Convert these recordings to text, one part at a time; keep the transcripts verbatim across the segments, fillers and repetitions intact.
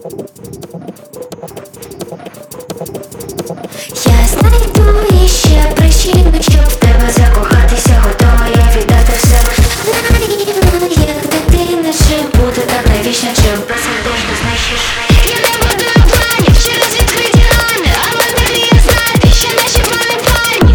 Я знайду іще причину, щоб в тебе закохатися, готова я віддати все. Наївно, як дитина, чи буде так навічно, чи безсердечно знищиш. Я не буду планів через відкриті рани, але далі я знати, що наші плани плані.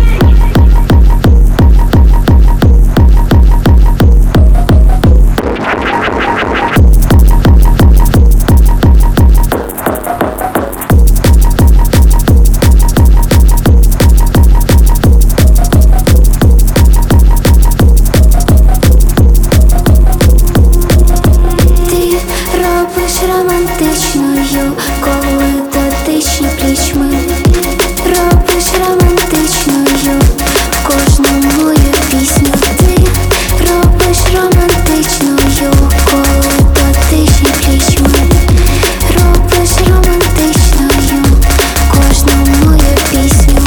Романтичною, коли дотичні плічми. Робиш романтичною в кожну мою пісню. Ти робиш романтичною, коли дотичні плічми. Робиш романтичною в кожну мою пісню.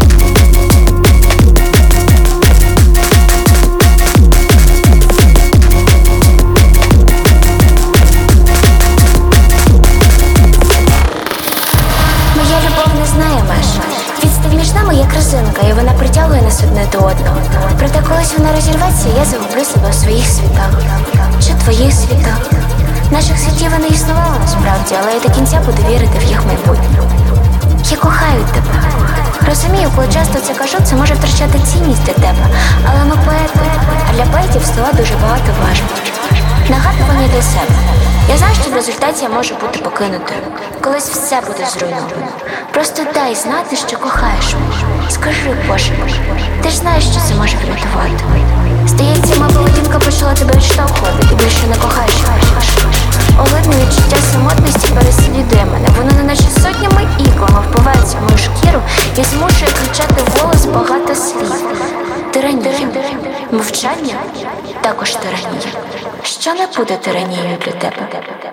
Моя любов не знає меж. Відстань між нами як резинка, і вона притягує нас одне до одного. Проте колись вона розірветься, і я загублю себе у своїх світах. Чи твоїх світах. Наших світів не існувало насправді, але я до кінця буду вірити в їх майбутнє. Я кохаю тебе. Розумію, коли часто це кажу, це може втрачати цінність для тебе. Але ми поети, а для поетів слова дуже багато важать. Нагадування для себе. Я знаю, що в результаті я можу бути покинутою. Колись все буде зруйновано. Просто дай знати, що кохаєш мене. Скажи, Боже, ти ж знаєш, що це може врятувати. Здається, моя поведінка почала тебе відштовхувати. Ти більше не кохаєш мене. Огидне відчуття самотності переслідує мене. Воно неначе сотнями іклами впивається в мою шкіру і змушує кричати вголос багато слів. Тиранія. Мовчання також тиранія. Що не буде тиранією для тебе?